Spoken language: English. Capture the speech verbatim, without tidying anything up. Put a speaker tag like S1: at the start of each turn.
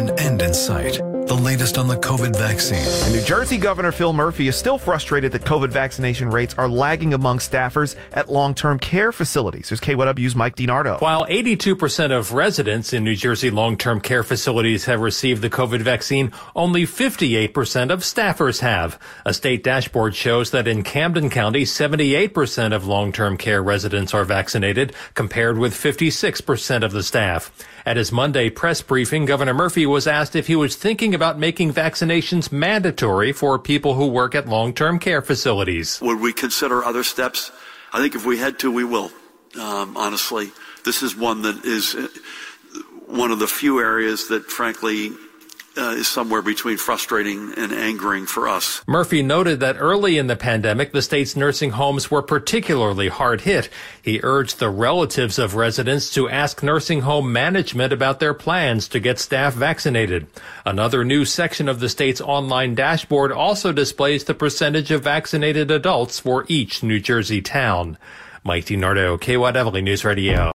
S1: an end in sight. The latest on the COVID vaccine.
S2: And New Jersey Governor Phil Murphy is still frustrated that COVID vaccination rates are lagging among staffers at long-term care facilities. Here's K Y W's Mike DiNardo.
S3: While eighty-two percent of residents in New Jersey long-term care facilities have received the COVID vaccine, only fifty-eight percent of staffers have. A state dashboard shows that in Camden County, seventy-eight percent of long-term care residents are vaccinated, compared with fifty-six percent of the staff. At his Monday press briefing, Governor Murphy was asked if he was thinking about making vaccinations mandatory for people who work at long-term care facilities.
S4: Would we consider other steps? I think if we had to, we will. Um, honestly, this is one that is one of the few areas that, frankly, Uh, is somewhere between frustrating and angering for us.
S3: Murphy noted that early in the pandemic, the state's nursing homes were particularly hard hit. He urged the relatives of residents to ask nursing home management about their plans to get staff vaccinated. Another new section of the state's online dashboard also displays the percentage of vaccinated adults for each New Jersey town. Mike DiNardo, K Y W News Radio.